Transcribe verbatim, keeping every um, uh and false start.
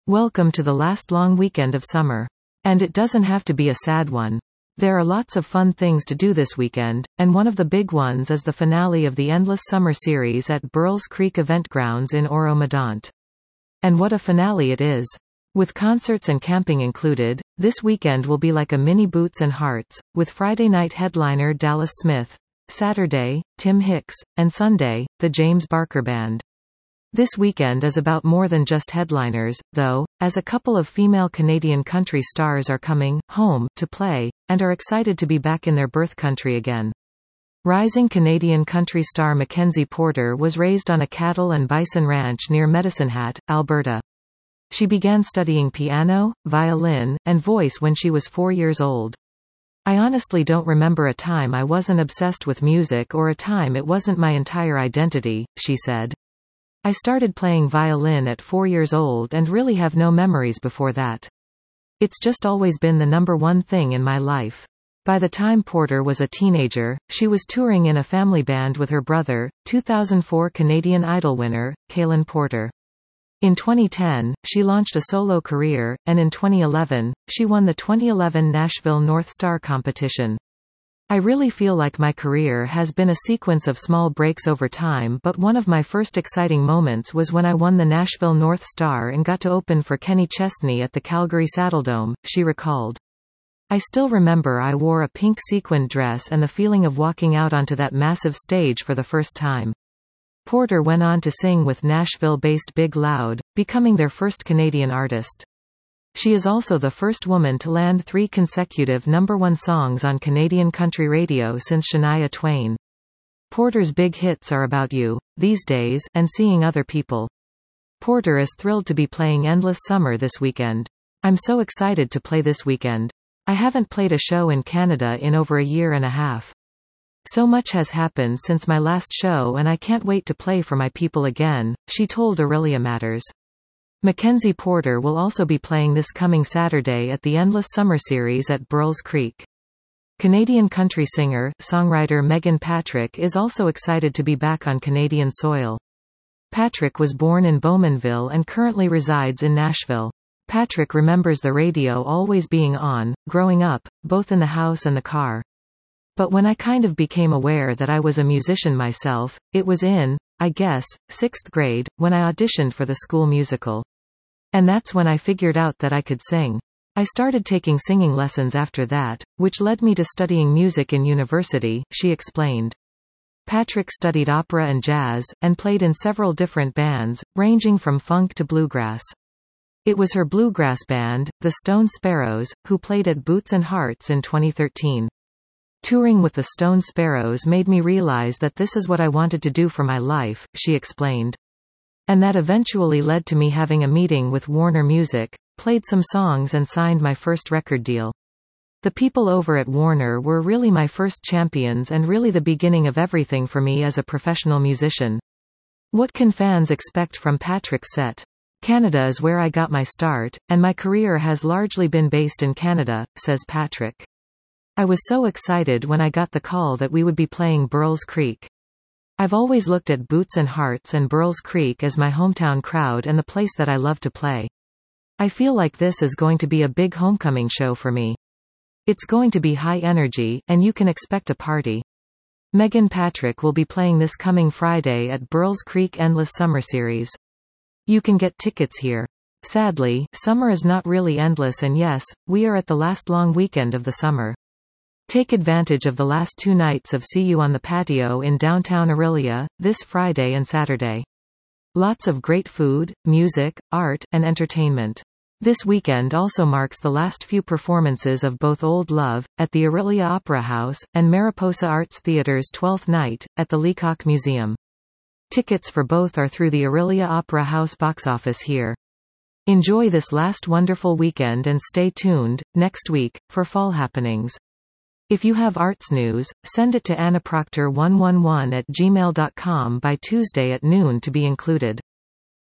Welcome to the last long weekend of summer. And it doesn't have to be a sad one. There are lots of fun things to do this weekend, and one of the big ones is the finale of the Endless Summer Series at Burls Creek Event Grounds in Oro-Medonte. And what a finale it is! With concerts and camping included, this weekend will be like a mini Boots and Hearts, with Friday night headliner Dallas Smith, Saturday, Tim Hicks, and Sunday, the James Barker Band. This weekend is about more than just headliners, though, as a couple of female Canadian country stars are coming home to play, and are excited to be back in their birth country again. Rising Canadian country star Mackenzie Porter was raised on a cattle and bison ranch near Medicine Hat, Alberta. She began studying piano, violin, and voice when she was four years old. I honestly don't remember a time I wasn't obsessed with music or a time it wasn't my entire identity, she said. I started playing violin at four years old and really have no memories before that. It's just always been the number one thing in my life. By the time Porter was a teenager, she was touring in a family band with her brother, two thousand four Canadian Idol winner, Kalen Porter. In twenty ten, she launched a solo career, and in twenty eleven, she won the twenty eleven Nashville North Star competition. I really feel like my career has been a sequence of small breaks over time, but one of my first exciting moments was when I won the Nashville North Star and got to open for Kenny Chesney at the Calgary Saddledome, she recalled. I still remember I wore a pink sequined dress and the feeling of walking out onto that massive stage for the first time. Porter went on to sing with Nashville-based Big Loud, becoming their first Canadian artist. She is also the first woman to land three consecutive number one songs on Canadian country radio since Shania Twain. Porter's big hits are about you, these days, and seeing other people. Porter is thrilled to be playing Endless Summer this weekend. I'm so excited to play this weekend. I haven't played a show in Canada in over a year and a half. So much has happened since my last show and I can't wait to play for my people again, she told Aurelia Matters. Mackenzie Porter will also be playing this coming Saturday at the Endless Summer Series at Burls Creek. Canadian country singer, songwriter Megan Patrick is also excited to be back on Canadian soil. Patrick was born in Bowmanville and currently resides in Nashville. Patrick remembers the radio always being on, growing up, both in the house and the car. But when I kind of became aware that I was a musician myself, it was in, I guess, sixth grade, when I auditioned for the school musical. And that's when I figured out that I could sing. I started taking singing lessons after that, which led me to studying music in university, she explained. Patrick studied opera and jazz, and played in several different bands, ranging from funk to bluegrass. It was her bluegrass band, the Stone Sparrows, who played at Boots and Hearts in twenty thirteen. Touring with the Stone Sparrows made me realize that this is what I wanted to do for my life, she explained. And that eventually led to me having a meeting with Warner Music, played some songs and signed my first record deal. The people over at Warner were really my first champions and really the beginning of everything for me as a professional musician. What can fans expect from Patrick's set? Canada is where I got my start, and my career has largely been based in Canada, says Patrick. I was so excited when I got the call that we would be playing Burls Creek. I've always looked at Boots and Hearts and Burls Creek as my hometown crowd and the place that I love to play. I feel like this is going to be a big homecoming show for me. It's going to be high energy, and you can expect a party. Megan Patrick will be playing this coming Friday at Burls Creek Endless Summer Series. You can get tickets here. Sadly, summer is not really endless, and yes, we are at the last long weekend of the summer. Take advantage of the last two nights of See You on the Patio in downtown Aurelia, this Friday and Saturday. Lots of great food, music, art, and entertainment. This weekend also marks the last few performances of both Old Love, at the Aurelia Opera House, and Mariposa Arts Theater's twelfth night, at the Leacock Museum. Tickets for both are through the Aurelia Opera House box office here. Enjoy this last wonderful weekend and stay tuned, next week, for fall happenings. If you have arts news, send it to anna proctor one one one at gmail dot com by Tuesday at noon to be included.